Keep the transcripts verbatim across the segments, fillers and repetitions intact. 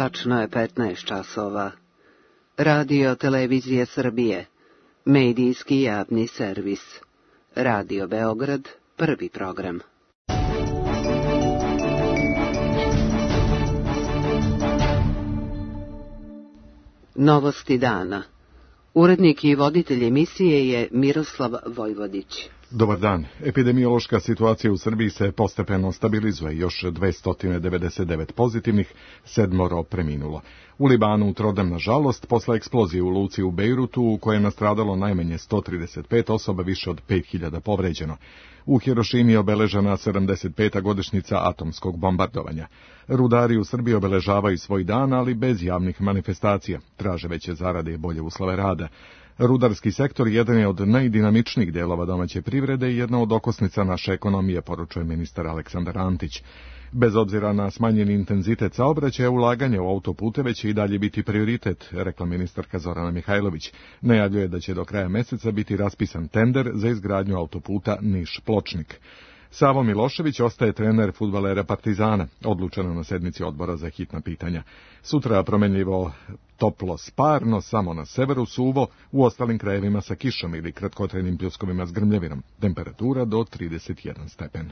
tačno je petnaest časova. Radio Televizije Srbije, medijski javni servis. Radio Beograd, prvi program. Novosti dana. Urednik i voditelj emisije je Miroslav Vojvodić. Dobar dan. Epidemiološka situacija u Srbiji se postepeno stabilizuje. Još dvesta devedeset devet pozitivnih, sedmoro preminulo. U Libanu trodem, nažalost, posle eksplozije u luci u Bejrutu, u kojoj je nastradalo najmanje sto trideset pet osoba, više od pet hiljada povređeno. U Hirošimi je obeležena sedamdeset peta godišnjica atomskog bombardovanja. Rudari u Srbiji obeležavaju svoj dan, ali bez javnih manifestacija. Traže veće zarade i bolje uslove rada. Rudarski sektor jedan je od najdinamičnijih delova domaće privrede i jedna od okosnica naše ekonomije, poručuje ministar Aleksandar Antić. Bez obzira na smanjeni intenzitet saobraćaja, ulaganje u autoputeve će i dalje biti prioritet, rekla ministarka Zorana Mihajlović. Najavljuje da će do kraja meseca biti raspisan tender za izgradnju autoputa Niš-Pločnik. Savo Milošević ostaje trener fudbalera Partizana, odlučeno na sednici odbora za hitna pitanja. Sutra promenljivo toplo sparno, samo na severu suvo, u ostalim krajevima sa kišom ili kratkotrajnim pljuskovima s grmljavinom. Temperatura do trideset jedan stepen.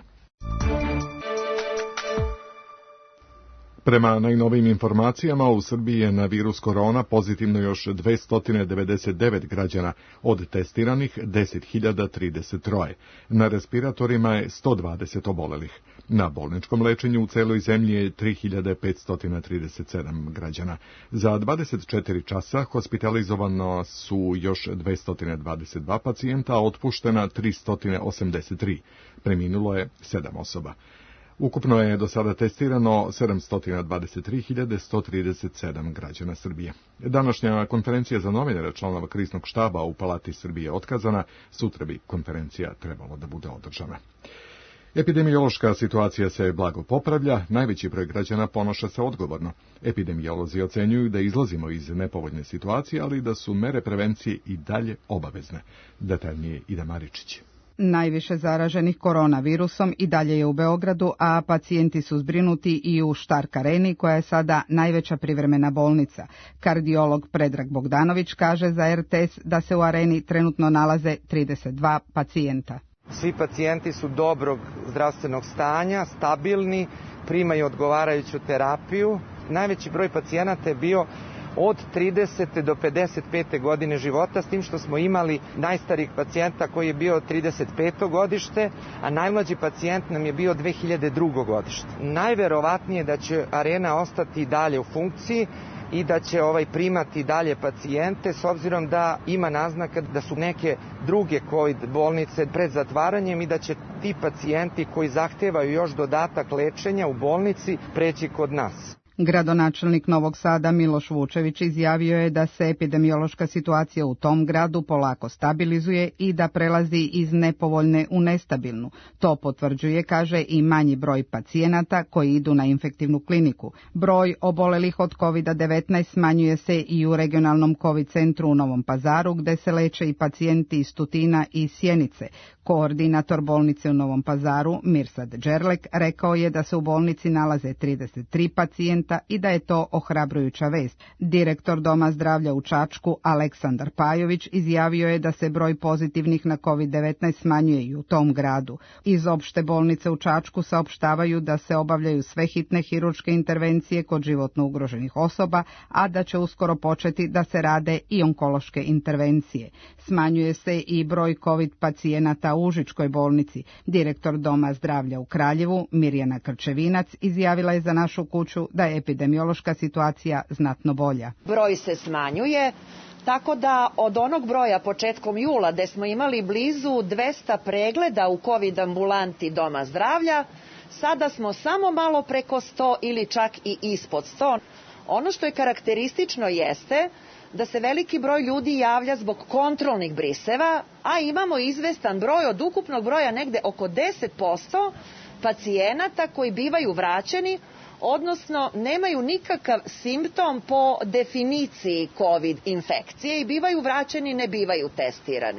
Prema najnovijim informacijama, u Srbiji je na virus korona pozitivno još dvesta devedeset devet građana, od testiranih deset hiljada trideset tri. Na respiratorima je sto dvadeset obolelih. Na bolničkom lečenju u celoj zemlji je tri hiljade petsto trideset sedam građana. Za dvadeset četiri časa hospitalizovano su još dvesta dvadeset dva pacijenta, a otpuštena tristo osamdeset tri. Preminulo je sedam osoba. Ukupno je do sada testirano sedamsto dvadeset tri hiljade sto trideset sedam građana Srbije. Današnja konferencija za novinare članova kriznog štaba u Palati Srbije otkazana, sutra bi konferencija trebalo da bude održana. Epidemiološka situacija se blago popravlja, najveći broj građana ponaša se odgovorno. Epidemiolozi ocenjuju da izlazimo iz nepovoljne situacije, ali da su mere prevencije i dalje obavezne. Detaljnije Ida Maričić. Najviše zaraženih koronavirusom i dalje je u Beogradu, a pacijenti su zbrinuti i u Štark areni, koja je sada najveća privremena bolnica. Kardiolog Predrag Bogdanović kaže za er te es da se u areni trenutno nalaze trideset dva pacijenta. Svi pacijenti su dobrog zdravstvenog stanja, stabilni, primaju odgovarajuću terapiju. Najveći broj pacijenata je bio od tridesete do pedeset pete godine života, s tim što smo imali najstarijeg pacijenta koji je bio trideset peto godište, a najmlađi pacijent nam je bio dve hiljade drugo godište. Najverovatnije da će arena ostati dalje u funkciji i da će ovaj primati dalje pacijente, s obzirom da ima naznaka da su neke druge COVID bolnice pred zatvaranjem i da će ti pacijenti koji zahtevaju još dodatak lečenja u bolnici preći kod nas. Gradonačelnik Novog Sada Miloš Vučević izjavio je da se epidemiološka situacija u tom gradu polako stabilizuje i da prelazi iz nepovoljne u nestabilnu. To potvrđuje, kaže, i manji broj pacijenata koji idu na infektivnu kliniku. Broj obolelih od kovid devetnaest smanjuje se i u regionalnom COVID centru u Novom Pazaru, gde se leče i pacijenti iz Tutina i Sjenice. Koordinator bolnice u Novom Pazaru, Mirsad Džerlek, rekao je da se u bolnici nalaze trideset tri pacijenta i da je to ohrabrujuća vest. Direktor Doma zdravlja u Čačku, Aleksandar Pajović, izjavio je da se broj pozitivnih na kovid devetnaest smanjuje i u tom gradu. Iz opšte bolnice u Čačku saopštavaju da se obavljaju sve hitne hirurške intervencije kod životno ugroženih osoba, a da će uskoro početi da se rade i onkološke intervencije. Smanjuje se i broj COVID pacijenata u Užičkoj bolnici. Direktor Doma zdravlja u Kraljevu, Mirjana Krčevinac, izjavila je za Našu kuću da je epidemiološka situacija znatno bolja. Broj se smanjuje, tako da od onog broja početkom jula, gde smo imali blizu dvesta pregleda u COVID ambulanti Doma zdravlja, sada smo samo malo preko sto ili čak i ispod sto. Ono što je karakteristično jeste da se veliki broj ljudi javlja zbog kontrolnih briseva, a imamo izvestan broj od ukupnog broja negde oko deset posto pacijenata koji bivaju vraćeni, odnosno nemaju nikakav simptom po definiciji COVID infekcije i bivaju vraćeni, ne bivaju testirani.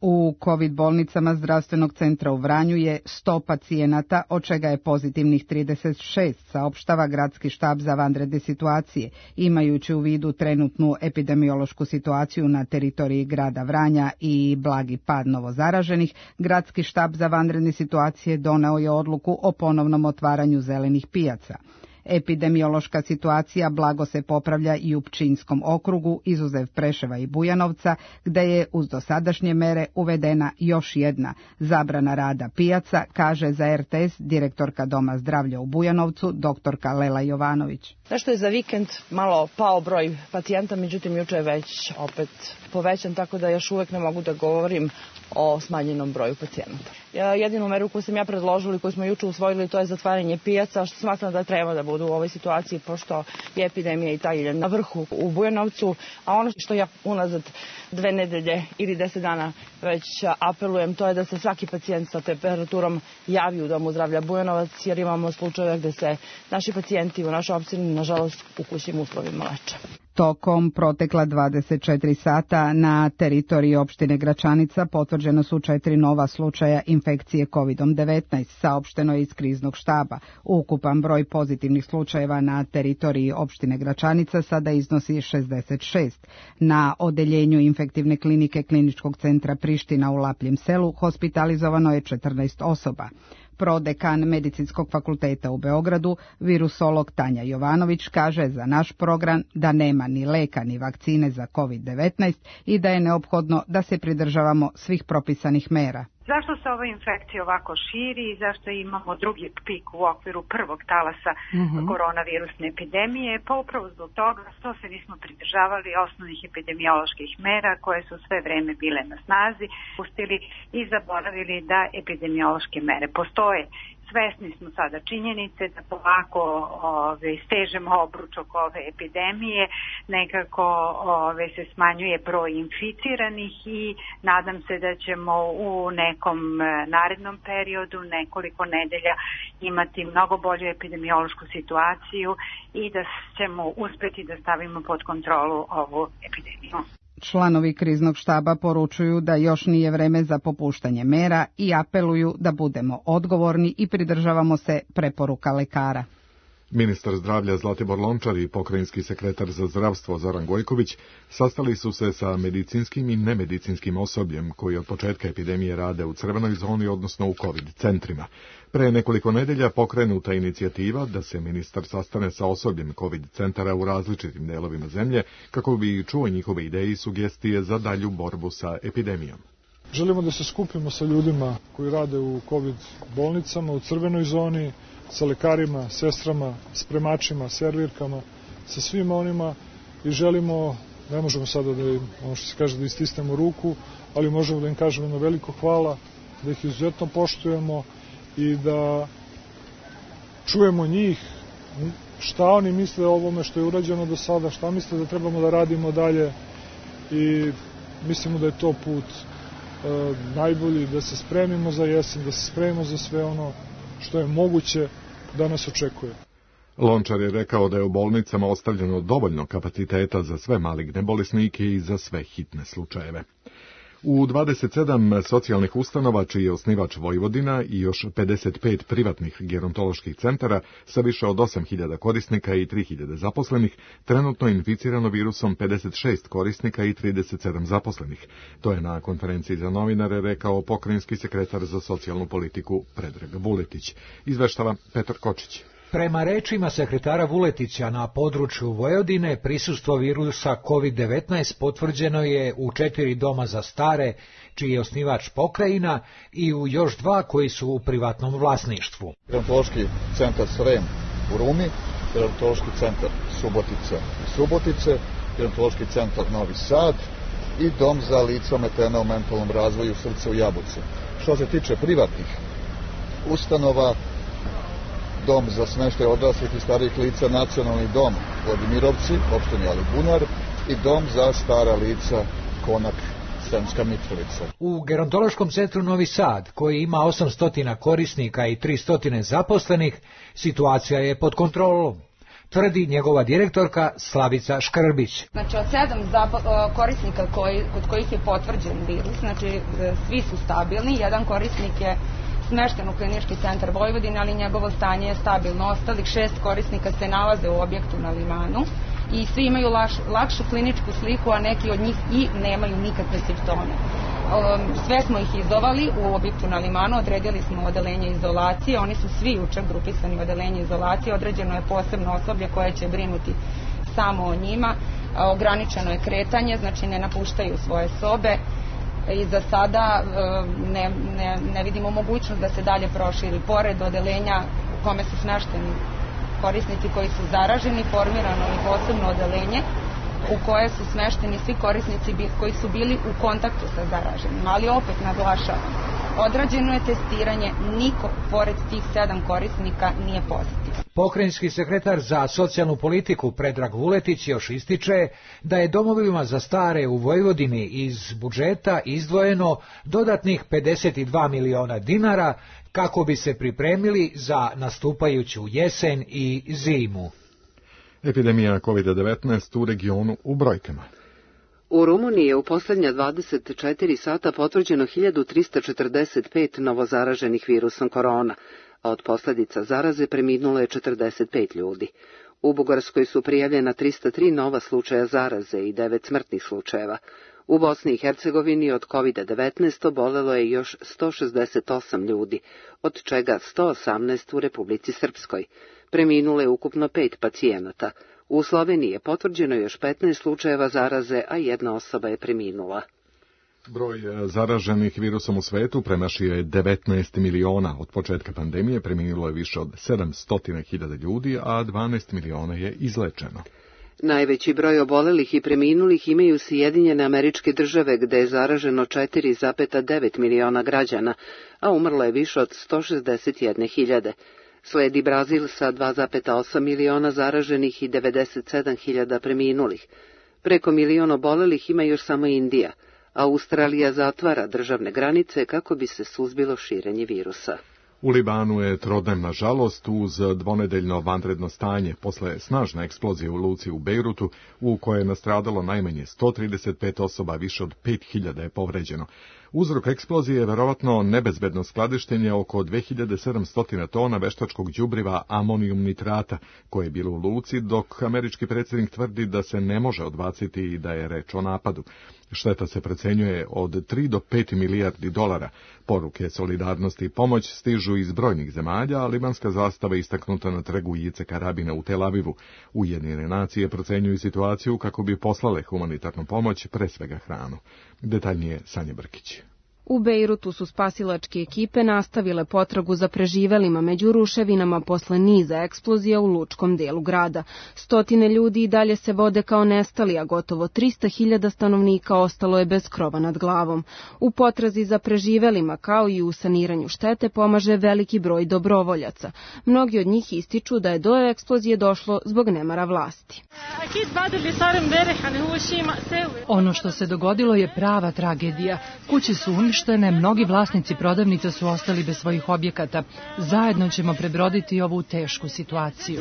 U COVID bolnicama zdravstvenog centra u Vranju je sto pacijenata, od čega je pozitivnih trideset šest, saopštava gradski štab za vanredne situacije, imajući u vidu trenutnu epidemiološku situaciju na teritoriji grada Vranja i blagi pad novozaraženih. Gradski štab za vanredne situacije doneo je odluku o ponovnom otvaranju zelenih pijaca. Epidemiološka situacija blago se popravlja i u Pčinjskom okrugu, izuzev Preševa i Bujanovca, gde je uz dosadašnje mere uvedena još jedna zabrana rada pijaca, kaže za R T S direktorka Doma zdravlja u Bujanovcu, doktorka Lela Jovanović. Nešto je za vikend malo pao broj pacijenta, međutim juče je već opet povećan, tako da još uvek ne mogu da govorim o smanjenom broju pacijenata. Jedinu meru koju sam ja predložila i koju smo juče usvojili, to je zatvaranje pijaca, što smatram da treba da budu u ovoj situaciji, pošto je epidemija i taj na vrhu u Bujanovcu, a ono što ja unazad dve nedelje ili deset dana već apelujem, to je da se svaki pacijent sa temperaturom javi u Domu zdravlja Bujanovac, jer imamo slučajeve gde se naši pacijenti u našoj opštini, nažalost, u kućnim uslovima leče. Tokom protekla dvadeset četiri sata na teritoriji opštine Gračanica potvrđeno su četiri nova slučaja infekcije kovid devetnaest, saopšteno je iz kriznog štaba. Ukupan broj pozitivnih slučajeva na teritoriji opštine Gračanica sada iznosi šezdeset šest. Na odeljenju infektivne klinike Kliničkog centra Priština u Lapljem selu hospitalizovano je četrnaest osoba. Prodekan Medicinskog fakulteta u Beogradu, virusolog Tanja Jovanović, kaže za naš program da nema ni leka ni vakcine za kovid devetnaest i da je neophodno da se pridržavamo svih propisanih mera. Zašto se ova infekcija ovako širi i zašto imamo drugi pik u okviru prvog talasa mm-hmm. koronavirusne epidemije? Pa upravo zbog toga što se nismo pridržavali osnovnih epidemioloških mera koje su sve vreme bile na snazi, pustili i zaboravili da epidemiološke mere postoje. Svesni smo sada činjenice da polako ove, stežemo obručok ove epidemije, nekako ove, se smanjuje broj inficiranih i nadam se da ćemo u nekom narednom periodu, nekoliko nedelja, imati mnogo bolju epidemiološku situaciju i da ćemo uspeti da stavimo pod kontrolu ovu epidemiju. Članovi kriznog štaba poručuju da još nije vreme za popuštanje mera i apeluju da budemo odgovorni i pridržavamo se preporuka lekara. Ministar zdravlja Zlatibor Lončar i pokrajinski sekretar za zdravstvo Zoran Gojković sastali su se sa medicinskim i nemedicinskim osobljem koji od početka epidemije rade u crvenoj zoni, odnosno u COVID centrima. Pre nekoliko nedelja pokrenuta inicijativa da se ministar sastane sa osobljem COVID centara u različitim delovima zemlje kako bi čuo njihove ideje i sugestije za dalju borbu sa epidemijom. Želimo da se skupimo sa ljudima koji rade u COVID bolnicama, u crvenoj zoni, sa lekarima, sestrama, spremačima, servirkama, sa svima onima i želimo, ne možemo sada da im, ono što se kaže, da istisnemo ruku, ali možemo da im kažemo jedno veliko hvala, da ih izuzetno poštujemo i da čujemo njih, šta oni misle o ovome što je urađeno do sada, šta misle da trebamo da radimo dalje i mislimo da je to put e, najbolji, da se spremimo za jesen, da se spremimo za sve ono što je moguće da nas očekuje. Lončar je rekao da je u bolnicama ostavljeno dovoljno kapaciteta za sve maligne bolesnike i za sve hitne slučajeve. U dvadeset sedam socijalnih ustanova, čiji je osnivač Vojvodina, i još pedeset pet privatnih gerontoloških centara sa više od osam hiljada korisnika i tri hiljade zaposlenih, trenutno je inficirano virusom pedeset šest korisnika i trideset sedam zaposlenih. To je na konferenciji za novinare rekao pokrajinski sekretar za socijalnu politiku Predrag Vuletić. Izveštava Petar Kočić. Prema rečima sekretara Vuletića, na području Vojvodine prisustvo virusa kovid devetnaest potvrđeno je u četiri doma za stare, čiji je osnivač pokrajina, i u još dva koji su u privatnom vlasništvu. Gerontološki centar Srem u Rumi, gerontološki centar Subotica i Subotice, gerontološki centar Novi Sad i dom za lica ometena u mentalnom razvoju Srce u Jabuci. Što se tiče privatnih ustanova, dom za smeštaj odraslih i starijih lica, Nacionalni dom Vladimirovci, opštini Alibunar, i dom za stara lica Konak, Sremska Mitrovica. U gerontološkom centru Novi Sad, koji ima osamsto korisnika i tristo zaposlenih, situacija je pod kontrolom. tvrdi njegova direktorka Slavica Škrbić. Znači od sedam korisnika koji, kod kojih je potvrđen virus, znači svi su stabilni, jedan korisnik je smešten u Klinički centar Vojvodine, ali njegovo stanje je stabilno. Ostalih šest korisnika se nalaze u objektu na Limanu i svi imaju laš, lakšu kliničku sliku, a neki od njih i nemaju nikakve simptome. Sve smo ih izdovali u objektu na Limanu, odredili smo odeljenje izolacije, oni su svi juče grupisani u odeljenje izolacije, određeno je posebno osoblje koje će brinuti samo o njima, ograničeno je kretanje, znači ne napuštaju svoje sobe i za sada ne, ne, ne vidimo mogućnost da se dalje proširi. Pored odeljenja u kome su smešteni korisnici koji su zaraženi, formirano je posebno odeljenje u koje su smešteni svi korisnici koji su bili u kontaktu sa zaraženim. Ali opet naglašavam, odrađeno je testiranje, niko pored tih sedam korisnika nije pozitivan. Pokrajinski sekretar za socijalnu politiku Predrag Vuletić još ističe da je domovima za stare u Vojvodini iz budžeta izdvojeno dodatnih pedeset dva miliona dinara kako bi se pripremili za nastupajuću jesen i zimu. Epidemija kovid devetnaest u regionu u brojkama. U Rumuniji je u posljednja dvadeset četiri sata potvrđeno hiljadu trista četrdeset pet novozaraženih virusom korona, a od posljedica zaraze preminulo je četrdeset pet ljudi. U Bugarskoj su prijavljena trista tri nova slučaja zaraze i devet smrtnih slučajeva. U Bosni i Hercegovini od kovid devetnaest obolelo je još sto šezdeset osam ljudi, od čega sto osamnaest u Republici Srpskoj. Preminulo je ukupno pet pacijenata. U Sloveniji je potvrđeno još petnaest slučajeva zaraze, a jedna osoba je preminula. Broj zaraženih virusom u svetu premašio je devetnaest miliona. Od početka pandemije preminulo je više od sedamsto hiljada ljudi, a dvanaest miliona je izlečeno. Najveći broj obolelih i preminulih imaju Sjedinjene Američke Države, gde je zaraženo četiri zarez devet miliona građana, a umrlo je više od sto šezdeset jedne hiljade. Sledi Brazil sa dva zarez osam miliona zaraženih i devedeset sedam hiljada preminulih. Preko milion obolelih ima još samo Indija. Australija zatvara državne granice kako bi se suzbilo širenje virusa. U Libanu je trodnevna žalost uz dvonedeljno vanredno stanje posle snažne eksplozije u luci u Bejrutu, u kojoj je nastradalo najmanje sto trideset pet osoba, više od pet hiljada je povređeno. Uzrok eksplozije je verovatno nebezbedno skladištenje oko dve hiljade sedamsto tona veštačkog đubriva amonijum nitrata, koje je bilo u luci, dok američki predsjednik tvrdi da se ne može odbaciti i da je reč o napadu. Šteta se procenjuje od tri do pet milijardi dolara. Poruke solidarnosti i pomoć stižu iz brojnih zemalja, a libanska zastava istaknuta na trgu Ice Karabina u Tel Avivu. Ujedinjene nacije procenjuju situaciju kako bi poslale humanitarnu pomoć, pre svega hranu. Detaljnije Sanja Brkić. U Bejrutu su spasilačke ekipe nastavile potragu za preživelima među ruševinama posle niza eksplozija u lučkom delu grada. Stotine ljudi i dalje se vode kao nestali, a gotovo trista hiljada stanovnika ostalo je bez krova nad glavom. U potrazi za preživelima, kao i u saniranju štete, pomaže veliki broj dobrovoljaca. Mnogi od njih ističu da je do eksplozije došlo zbog nemara vlasti. Ono što se dogodilo je prava tragedija. Kuće su uništene, mnogi vlasnici prodavnica su ostali bez svojih objekata. Zajedno ćemo prebroditi ovu tešku situaciju.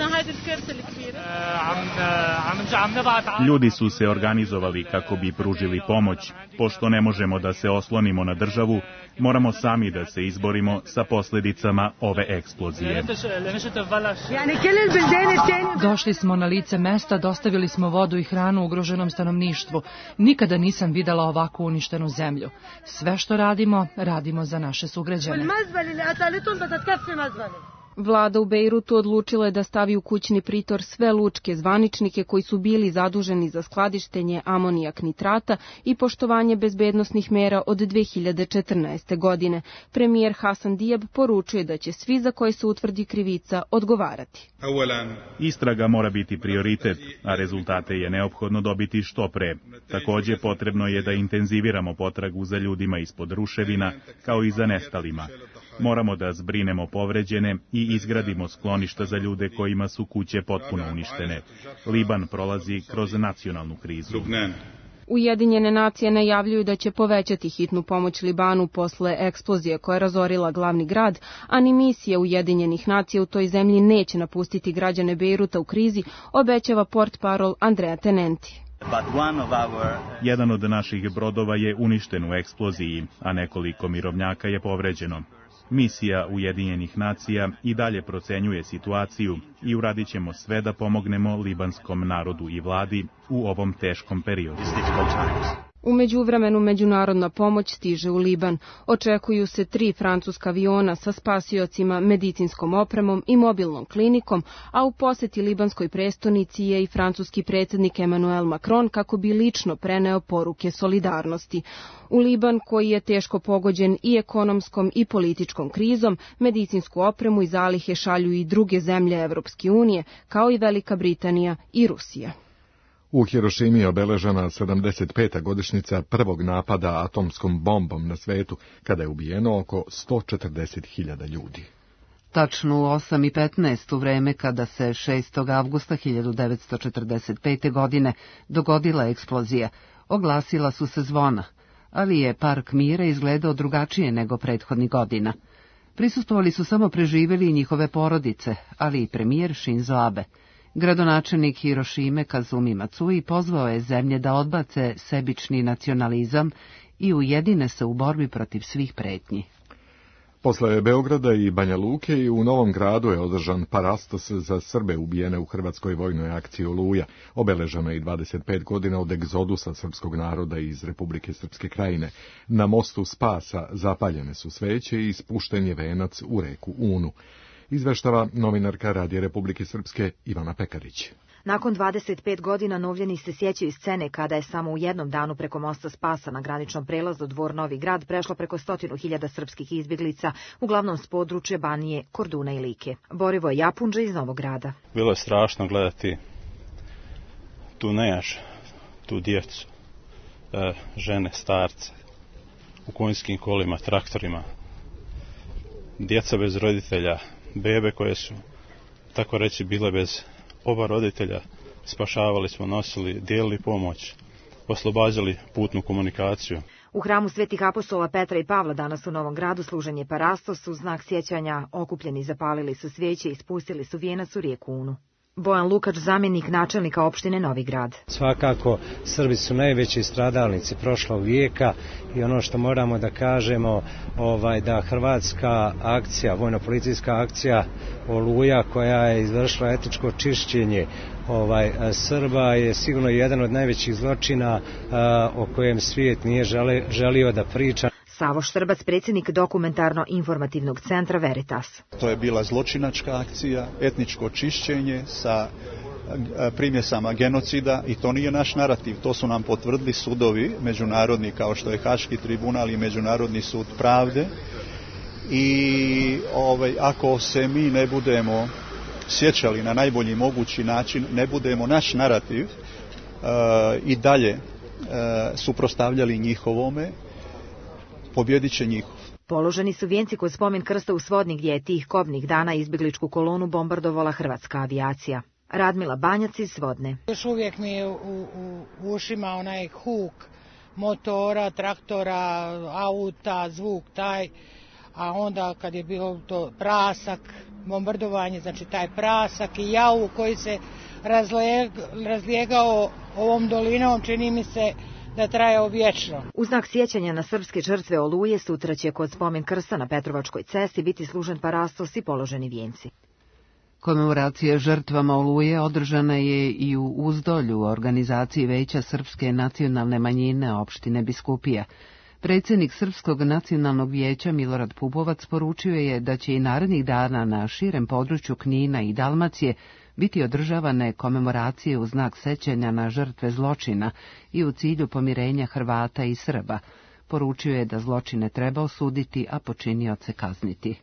Ljudi su se organizovali kako bi pružili pomoć. Pošto ne možemo da se oslonimo na državu, moramo sami da se izborimo sa posljedicama ove eksplozije. Došli smo na lice mesta, dostavili smo vodu i hranu ugroženom stanovništvu. Nikada nisam videla ovako uništenu zemlju. Sve što radimo, radimo za naše sugrađane. Vlada u Bejrutu odlučila je da stavi u kućni pritvor sve lučke zvaničnike koji su bili zaduženi za skladištenje amonijak nitrata i poštovanje bezbednosnih mera od dve hiljade četrnaeste. godine. Premijer Hasan Dijab poručuje da će svi za koje se utvrdi krivica odgovarati. Istraga mora biti prioritet, a rezultate je neophodno dobiti što pre. Također potrebno je da intenziviramo potragu za ljudima ispod ruševina, kao i za nestalima. Moramo da zbrinemo povređene i izgradimo skloništa za ljude kojima su kuće potpuno uništene. Liban prolazi kroz nacionalnu krizu. Ujedinjene nacije najavljuju da će povećati hitnu pomoć Libanu posle eksplozije koja je razorila glavni grad, a ni misija Ujedinjenih nacija u toj zemlji neće napustiti građane Bejruta u krizi, obećava portparol Andrea Tenenti. Jedan od naših brodova je uništen u eksploziji, a nekoliko mirovnjaka je povređeno. Misija Ujedinjenih nacija i dalje procenjuje situaciju i uradit ćemo sve da pomognemo libanskom narodu i vladi u ovom teškom periodu. U međuvremenu međunarodna pomoć stiže u Liban. Očekuju se tri francuska aviona sa spasiocima, medicinskom opremom i mobilnom klinikom, a u poseti libanskoj prestonici je i francuski predsjednik Emmanuel Macron kako bi lično preneo poruke solidarnosti. U Liban, koji je teško pogođen i ekonomskom i političkom krizom, medicinsku opremu i zalihe šalju i druge zemlje Evropske unije, kao i Velika Britanija i Rusija. U Hirošimi je obeležena sedamdeset peta godišnjica prvog napada atomskom bombom na svetu, kada je ubijeno oko sto četrdeset hiljada ljudi. Tačno u osam i petnaest u vreme kada se šestog avgusta hiljadu devetsto četrdeset pete. godine dogodila eksplozija, oglasila su se zvona, ali je park mira izgledao drugačije nego prethodnih godina. Prisustvovali su samo preživeli i njihove porodice, ali i premijer Shinzo Abe. Gradonačelnik Hirošime Kazumi Matsui pozvao je zemlje da odbace sebični nacionalizam i ujedine se u borbi protiv svih pretnji. Posle Beograda i Banja Luke i u Novom Gradu je održan parastos za Srbe ubijene u hrvatskoj vojnoj akciji Oluja. Obeleženo je i dvadeset pet godina od egzodusa srpskog naroda iz Republike Srpske Krajine. Na mostu Spasa zapaljene su sveće i spušten je venac u reku Unu. Izveštava novinarka Radija Republike Srpske Ivana Pekarić. Nakon dvadeset pet godina Novljani se sjećaju scene kada je samo u jednom danu preko mosta Spasa na graničnom prelazu Dvor Novi Grad prešlo preko stotinu hiljada srpskih izbjeglica, uglavnom s područja Banije, Korduna i Like. Borivoje Japunđe iz Novog Grada. Bilo je strašno gledati tu nejaž, tu djecu, žene, starce, u konjskim kolima, traktorima, djeca bez roditelja, bebe koje su, tako reći, bile bez oba roditelja. Spašavali smo, nosili, dijelili pomoć, oslobađali putnu komunikaciju. U hramu Svetih apostola Petra i Pavla danas u Novom Gradu služen je parastos u znak sjećanja. Okupljeni zapalili su svijeće i spustili su vijenac u rijeku Unu. Bojan Lukač, zamjenik načelnika opštine Novi Grad. Svakako, Srbi su najveći stradalnici prošlog vijeka i ono što moramo da kažemo, ovaj, da hrvatska akcija, vojno-policijska akcija Oluja, koja je izvršila etničko čišćenje ovaj, Srba, je sigurno jedan od najvećih zločina a, o kojem svijet nije žele, želio da priča. Savo Štrbac, predsjednik dokumentarno-informativnog centra Veritas. To je bila zločinačka akcija, etničko čišćenje sa primjesama genocida i to nije naš narativ, to su nam potvrdili sudovi međunarodni kao što je Haški tribunal i Međunarodni sud pravde. I ovaj, ako se mi ne budemo sjećali na najbolji mogući način, ne budemo naš narativ uh, i dalje uh, suprotstavljali njihovome, pobjedit će njihov. Položeni su vijenci kod spomen krsta u Svodni gdje je tih kobnih dana izbjegličku kolonu bombardovala hrvatska avijacija. Radmila Banjac iz Svodne. Još uvijek mi je u, u, u ušima onaj huk motora, traktora, auta, zvuk taj, a onda kad je bilo to prasak, bombardovanje, znači taj prasak i javu koji se razlijeg, razlijegao ovom dolinom, čini mi se da traje vječno. U znak sjećanja na srpske žrtve Oluje sutra će kod spomen krsta na Petrovačkoj cesti biti služen parastos i položeni vijenci. Komemoracija žrtvama Oluje održana je i u Uzdolju u organizaciji Veća Srpske nacionalne manjine opštine Biskupija. Predsjednik Srpskog nacionalnog vijeća Milorad Pupovac poručio je da će i narednih dana na širem području Knina i Dalmacije biti održavane komemoracije u znak sećanja na žrtve zločina i u cilju pomirenja Hrvata i Srba. Poručio je da zločine treba osuditi, a počinioce kazniti.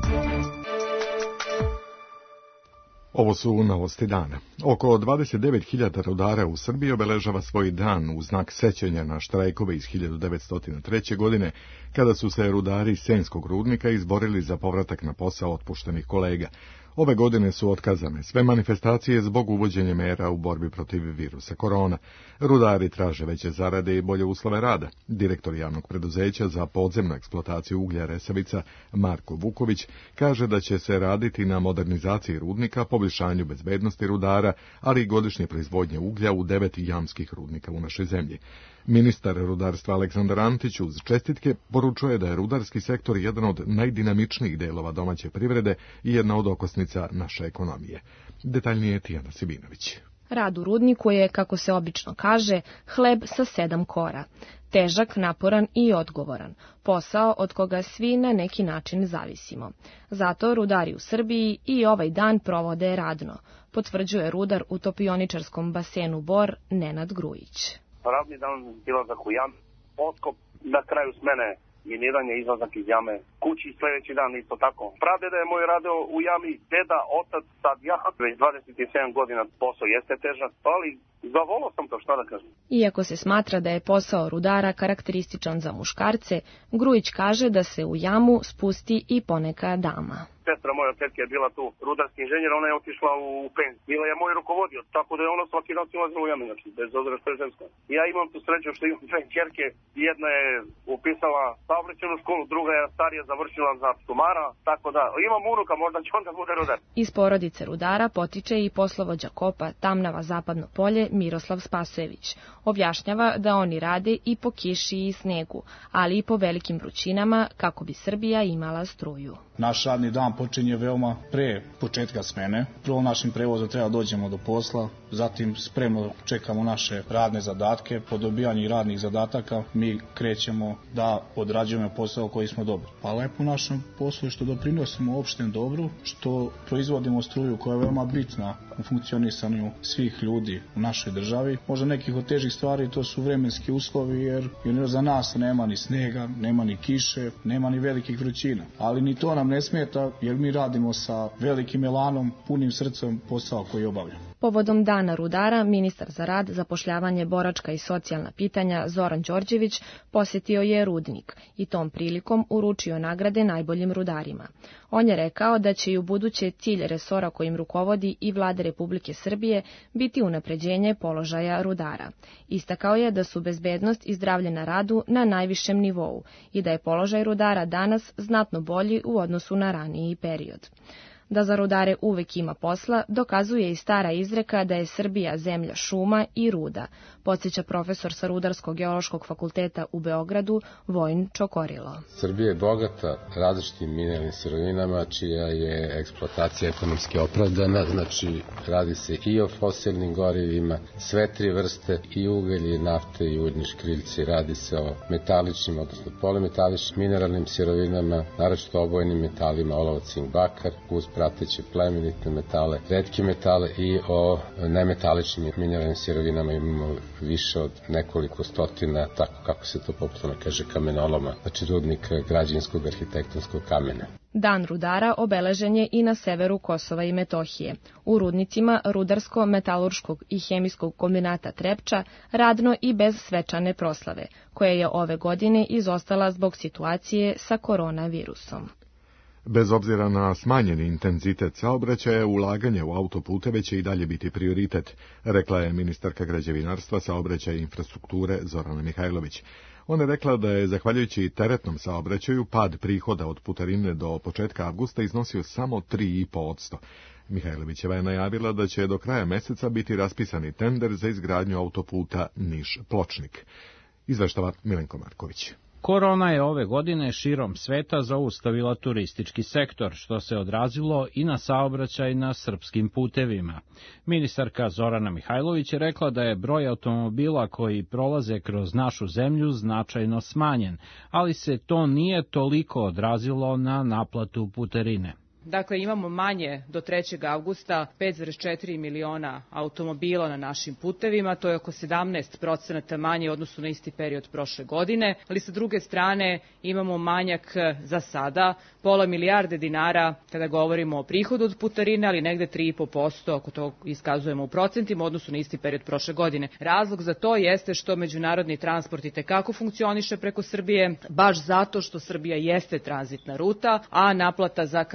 Ovo su novosti dana. Oko dvadeset devet hiljada rudara u Srbiji obeležava svoj dan u znak sećanja na štrajkove iz hiljadu devetsto treće. godine, kada su se rudari Senjskog rudnika izborili za povratak na posao otpuštenih kolega. Ove godine su otkazane sve manifestacije zbog uvođenja mera u borbi protiv virusa korona. Rudari traže veće zarade i bolje uslove rada. Direktor javnog preduzeća za podzemnu eksploataciju uglja Resavica Marko Vuković kaže da će se raditi na modernizaciji rudnika, poboljšanju bezbednosti rudara, ali i godišnje proizvodnje uglja u devet jamskih rudnika u našoj zemlji. Ministar rudarstva Aleksandar Antić uz čestitke poručuje da je rudarski sektor jedan od najdinamičnijih delova domaće privrede i jedna od okosnica naše ekonomije. Detaljnije Tijana Sibinović. Rad u rudniku je, kako se obično kaže, hleb sa sedam kora. Težak, naporan i odgovoran. Posao od koga svi na neki način zavisimo. Zato rudari u Srbiji i ovaj dan provode radno, potvrđuje rudar u topioničarskom basenu Bor Nenad Grujić. Radni dan, izlazak u jam, otkop, na kraju smene miniranje, izlazak iz jame, kući sljedeći dan isto tako. Pradeda je moj radio u jami, deda, otac, sad ja, već dvadeset sedam godina posao jeste težak, ali zavolao sam to, šta da kažem. Iako se smatra da je posao rudara karakterističan za muškarce, Grujić kaže da se u jamu spusti i poneka dama. Sestra moja tetka je bila tu rudarski inženjer, ona je otišla u penziju. Bila je moj rukovodio, tako da je ona svaki dan silazila u jami, znači, bez obzira što je ženska. Ja imam tu sreću što imam dve ćerke, jedna je upisala saobraćajnu školu, druga je starija završila za stumara, tako da imam unuka, možda će onda bude rudar. Iz porodice rudara potiče i poslovođa kopa Tamnava Zapadno polje Miroslav Spasojević. Objašnjava da oni rade i po kiši i snegu, ali i po velikim vrućinama kako bi Srbija imala struju. Naš radni dan počinje veoma pre početka smene. Prvo našim prevozom treba dođemo do posla, zatim spremno čekamo naše radne zadatke. Po dobijanju radnih zadataka mi krećemo da odrađujemo posao koji smo dobili. Pa lepo u našem poslu je što doprinosimo opštem dobru, što proizvodimo struju koja je veoma bitna u funkcionisanju svih ljudi u našoj državi. Možda nekih od težih stvari to su vremenski uslovi, jer, jer za nas nema ni snega, nema ni kiše, nema ni velikih vrućina. Ali ni to nam ne smeta, jer mi radimo sa velikim elanom, punim srcem posao koji obavljamo. Povodom Dana rudara, ministar za rad, zapošljavanje, boračka i socijalna pitanja Zoran Đorđević posjetio je rudnik i tom prilikom uručio nagrade najboljim rudarima. On je rekao da će i u buduće cilj resora kojim rukovodi i Vlade Republike Srbije biti unapređenje položaja rudara. Istakao je da su bezbednost i zdravlje na radu na najvišem nivou i da je položaj rudara danas znatno bolji u odnosu na raniji period. Da za rudare uvek ima posla, dokazuje i stara izreka da je Srbija zemlja šuma i ruda, podsjeća profesor sa Rudarsko-geološkog fakulteta u Beogradu Vojin Čokorilo. Srbija je bogata različitim mineralnim sirovinama, čija je eksploatacija ekonomski opravdana, znači radi se i o fosilnim gorivima, sve tri vrste, i ugalj, i nafte, i uljni škriljci, radi se o metaličnim, odnosno polimetaličnim mineralnim sirovinama, naročito obojnim metalima, olovo, cink, bakar, uz prateće plemenite metale, retke metale, i o nemetaličnim mineralnim sirovinama imamo više od nekoliko stotina, tako kako se to popularno kaže, kamenoloma, znači rudnik građevinskog arhitektonskog kamena. Dan rudara obeležen je i na severu Kosova i Metohije. U rudnicima Rudarsko-metalurškog i hemijskog kombinata Trepča radno i bez svečane proslave, koja je ove godine izostala zbog situacije sa koronavirusom. Bez obzira na smanjeni intenzitet saobraćaja, ulaganje u autoputeve će i dalje biti prioritet, rekla je ministarka građevinarstva, saobraćaja i infrastrukture Zorana Mihajlović. Ona je rekla da je, zahvaljujući teretnom saobraćaju, pad prihoda od putarine do početka avgusta iznosio samo tri zarez pet posto. Mihajlovićeva je najavila da će do kraja meseca biti raspisani tender za izgradnju autoputa Niš-Pločnik. Izveštava Milenko Marković. Korona je ove godine širom sveta zaustavila turistički sektor, što se odrazilo i na saobraćaj na srpskim putevima. Ministarka Zorana Mihajlović je rekla da je broj automobila koji prolaze kroz našu zemlju značajno smanjen, ali se to nije toliko odrazilo na naplatu putarine. Dakle, imamo manje do trećeg avgusta pet zarez četiri miliona automobila na našim putevima, to je oko sedamnaest procenata manje u odnosu na isti period prošle godine, ali sa druge strane imamo manjak za sada, pola milijarde dinara kada govorimo o prihodu od putarine, ali negde tri zarez pet posto ako to iskazujemo u procentima u odnosu na isti period prošle godine. Razlog za to jeste što međunarodni transport i tekako funkcioniše preko Srbije, baš zato što Srbija jeste tranzitna ruta, a naplata za kamione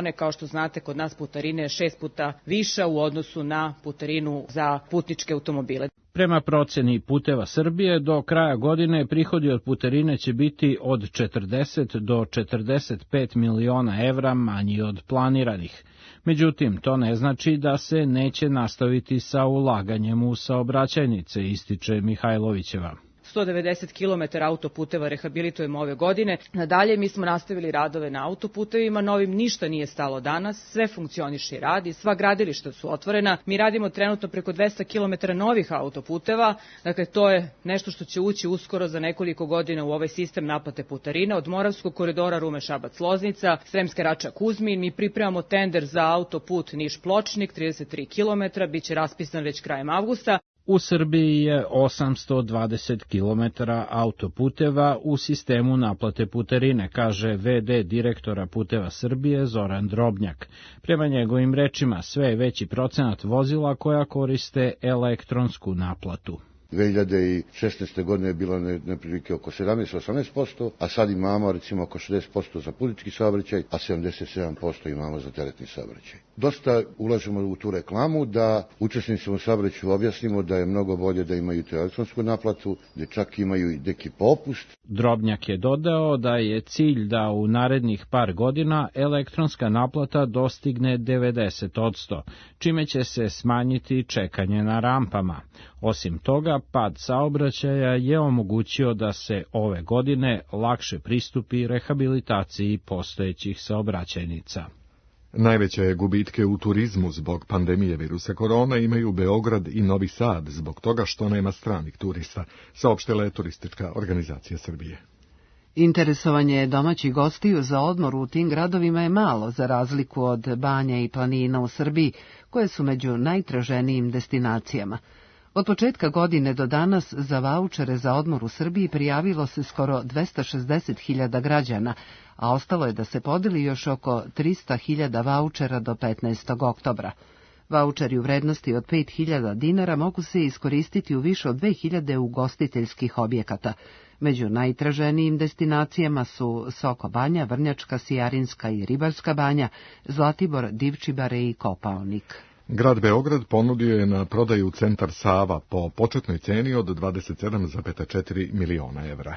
strane, kao što znate, kod nas putarine je šest puta viša u odnosu na putarinu za putničke automobile. Prema proceni Puteva Srbije, do kraja godine prihodi od putarine će biti od četrdeset do četrdeset pet miliona evra manji od planiranih. Međutim, to ne znači da se neće nastaviti sa ulaganjem u saobraćajnice, ističe Mihajlovićeva. sto devedeset kilometara autoputeva rehabilitujemo ove godine. Nadalje, mi smo nastavili radove na autoputevima, novim ništa nije stalo danas, sve funkcioniše i radi, sva gradilišta su otvorena. Mi radimo trenutno preko dvesta kilometara novih autoputeva, dakle to je nešto što će ući uskoro za nekoliko godina u ovaj sistem naplate putarina, od Moravskog koridora Rume-Šabac-Loznica, Sremska Rača-Kuzmin. Mi pripremamo tender za autoput Niš-Pločnik, trideset tri kilometra, bit će raspisan već krajem avgusta. U Srbiji je osamsto dvadeset kilometara autoputeva u sistemu naplate putarine, kaže ve de direktora Puteva Srbije Zoran Drobnjak. Prema njegovim rečima, sve je veći procenat vozila koja koriste elektronsku naplatu. dve hiljade šesnaeste. godine je bilo neprilike oko sedamnaest do osamnaest posto, a sad imamo recimo oko šezdeset posto za putnički saobraćaj, a sedamdeset sedam posto imamo za teretni saobraćaj. Dosta ulažemo u tu reklamu da učesnicima u saobraćaju objasnimo da je mnogo bolje da imaju tu elektronsku naplatu, da čak imaju i neki popust. Drobnjak je dodao da je cilj da u narednih par godina elektronska naplata dostigne devedeset posto, čime će se smanjiti čekanje na rampama. Osim toga, pad saobraćaja je omogućio da se ove godine lakše pristupi rehabilitaciji postojećih saobraćajnica. Najveće gubitke u turizmu zbog pandemije virusa korona imaju Beograd i Novi Sad zbog toga što nema stranih turista, saopštila je Turistička organizacija Srbije. Interesovanje domaćih gostiju za odmor u tim gradovima je malo, za razliku od banja i planina u Srbiji, koje su među najtraženijim destinacijama. Od početka godine do danas za vaučere za odmor u Srbiji prijavilo se skoro dvesta šezdeset hiljada građana, a ostalo je da se podeli još oko trista hiljada vaučera do petnaestog oktobra. Vaučeri u vrednosti od pet hiljada dinara mogu se iskoristiti u više od dve hiljade ugostiteljskih objekata. Među najtraženijim destinacijama su Soko Banja, Vrnjačka, Sijarinska i Ribarska banja, Zlatibor, Divčibare i Kopaonik. Grad Beograd ponudio je na prodaju centar Sava po početnoj ceni od dvadeset sedam zarez četiri miliona evra.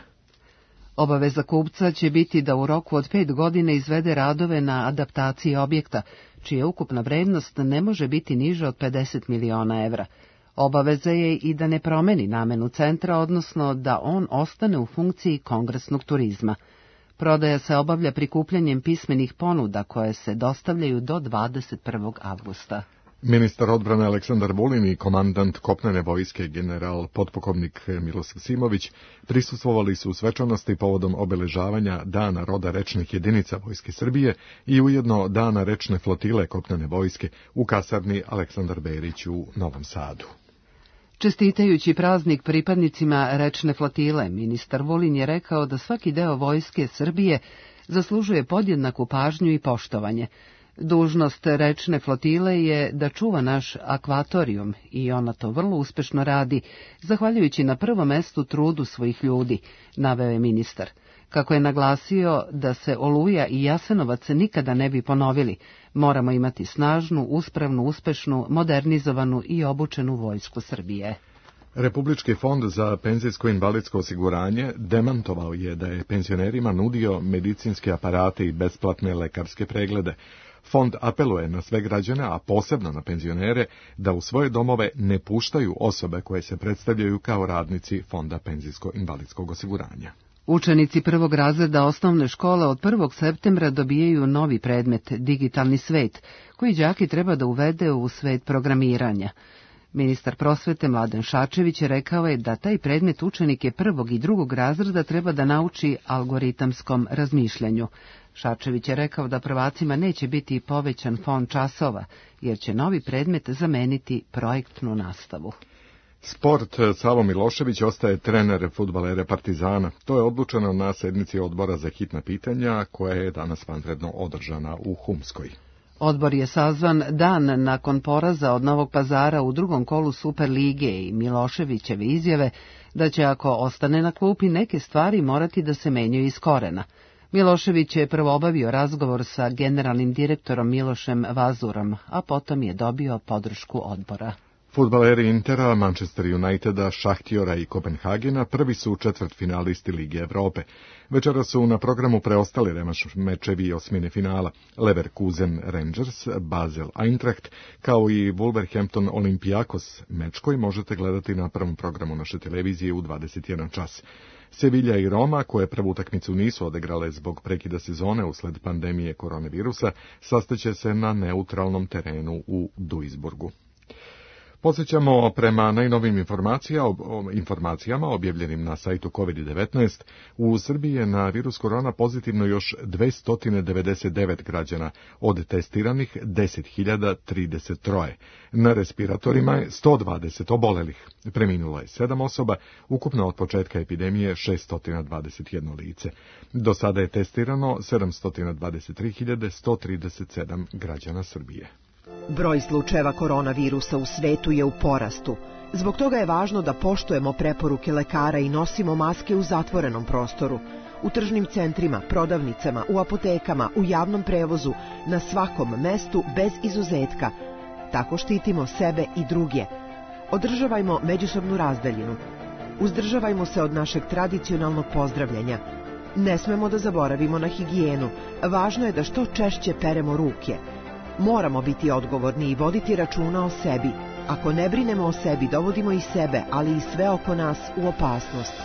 Obaveza kupca će biti da u roku od pet godina izvede radove na adaptaciji objekta, čija ukupna vrednost ne može biti niža od pedeset miliona evra. Obaveza je i da ne promeni namenu centra, odnosno da on ostane u funkciji kongresnog turizma. Prodaja se obavlja prikupljanjem pismenih ponuda koje se dostavljaju do dvadeset prvog avgusta. Ministar odbrane Aleksandar Vulin i komandant kopnene vojske general potpukovnik Miloš Simović prisustvovali su u svečanosti povodom obeležavanja Dana roda rečnih jedinica Vojske Srbije i ujedno Dana rečne flotile kopnene vojske u kasarni Aleksandar Berić u Novom Sadu. Čestitajući praznik pripadnicima rečne flotile, ministar Vulin je rekao da svaki deo Vojske Srbije zaslužuje podjednaku pažnju i poštovanje. Dužnost rečne flotile je da čuva naš akvatorijum i ona to vrlo uspešno radi, zahvaljujući na prvom mestu trudu svojih ljudi, naveo je ministar. Kako je naglasio da se Oluja i Jasenovac nikada ne bi ponovili, moramo imati snažnu, uspravnu, uspešnu, modernizovanu i obučenu vojsku Srbije. Republički fond za penzijsko invalidsko osiguranje demantovao je da je penzionerima nudio medicinske aparate i besplatne lekarske preglede. Fond apeluje na sve građane, a posebno na penzionere, da u svoje domove ne puštaju osobe koje se predstavljaju kao radnici Fonda penzijsko-invalidskog osiguranja. Učenici prvog razreda osnovne škole od prvog septembra dobijaju novi predmet Digitalni svet, koji đaki treba da uvede u svet programiranja. Ministar prosvete Mladen Šarčević rekao je da taj predmet učenike prvog i drugog razreda treba da nauči algoritamskom razmišljanju. Šarčević je rekao da prvacima neće biti povećan fond časova, jer će novi predmet zameniti projektnu nastavu. Sport. Savo Milošević ostaje trener fudbalere Partizana. To je odlučeno na sednici odbora za hitna pitanja, koja je danas vanredno održana u Humskoj. Odbor je sazvan dan nakon poraza od Novog Pazara u drugom kolu Superlige i Miloševićeve izjave da će, ako ostane na klupi, neke stvari morati da se menjaju iz korena. Milošević je prvo obavio razgovor sa generalnim direktorom Milošem Vazurom, a potom je dobio podršku odbora. Fudbaleri Intera, Manchester Uniteda, Šahtjora i Kopenhagena prvi su četvrtfinalisti Lige Evrope. Večera su na programu preostali revanš mečevi osmine finala: Leverkusen Rangers, Basel Eintracht, kao i Wolverhampton Olympiakos, meč koji možete gledati na prvom programu naše televizije u dvadeset jedan čas. Sevilla i Roma, koje prvu utakmicu nisu odigrale zbog prekida sezone usled pandemije koronavirusa, sastaće se na neutralnom terenu u Duisburgu. Podsjećamo, prema najnovim informacija, o, informacijama objavljenim na sajtu kovid devetnaest, u Srbiji je na virus korona pozitivno još dvesta devedeset devet građana, od testiranih deset hiljada trideset tri. Na respiratorima je sto dvadeset obolelih. Preminulo je sedam osoba, ukupno od početka epidemije šesto dvadeset jedno lice. Do sada je testirano sedamsto dvadeset tri hiljade sto trideset sedam građana Srbije. Broj slučajeva koronavirusa u svetu je u porastu. Zbog toga je važno da poštujemo preporuke lekara i nosimo maske u zatvorenom prostoru. U tržnim centrima, prodavnicama, u apotekama, u javnom prevozu, na svakom mestu bez izuzetka. Tako štitimo sebe i druge. Održavajmo međusobnu razdaljinu. Uzdržavajmo se od našeg tradicionalnog pozdravljanja. Ne smemo da zaboravimo na higijenu. Važno je da što češće peremo ruke. Moramo biti odgovorni i voditi računa o sebi. Ako ne brinemo o sebi, dovodimo i sebe, ali i sve oko nas u opasnost.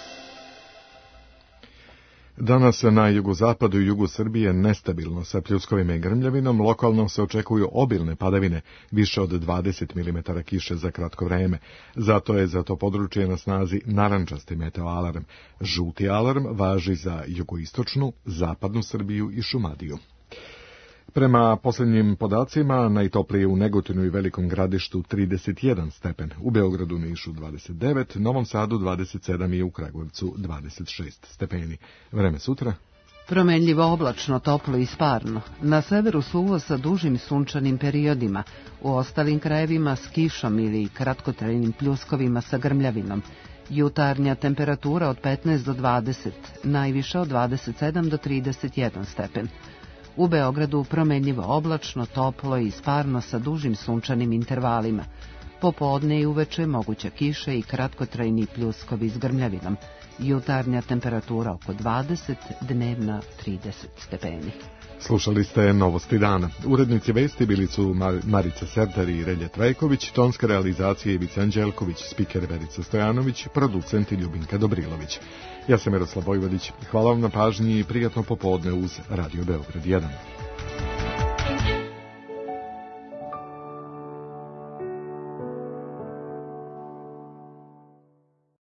Danas na jugozapadu i jugu Srbije nestabilno sa pljuskovima i grmljavinom, lokalno se očekuju obilne padavine, više od dvadeset milimetara kiše za kratko vreme. Zato je za to područje na snazi narančasti meteoalarm. Žuti alarm važi za jugoistočnu, zapadnu Srbiju i Šumadiju. Prema posljednjim podacima, najtoplije u Negotinu i Velikom Gradištu trideset jedan stepen, u Beogradu, Nišu dvadeset devet, Novom Sadu dvadeset sedam i u Kragujevcu dvadeset šest stepeni. Vreme sutra? Promenljivo oblačno, toplo i sparno. Na severu suvo sa dužim sunčanim periodima, u ostalim krajevima s kišom ili kratkotrajnim pljuskovima sa grmljavinom. Jutarnja temperatura od petnaest do dvadeset, najviša od dvadeset sedam do trideset jedan stepen. U Beogradu promenljivo oblačno, toplo i sparno sa dužim sunčanim intervalima. Popodne i uveče moguća kiša i kratkotrajni pljuskovi s grmljavinom. Jutarnja temperatura oko dvadeset, dnevna trideset stepeni. Slušali ste Novosti dana. Urednici vesti bili su Mar- Marica Sertar i Relja Trajković, tonska realizacija Ivica Anđelković, spiker Verica Stojanović, producent Ljubinka Dobrilović. Ja sam Miroslav Vojvodić. Hvala vam na pažnji i prijatno popodne uz Radio Beograd jedan.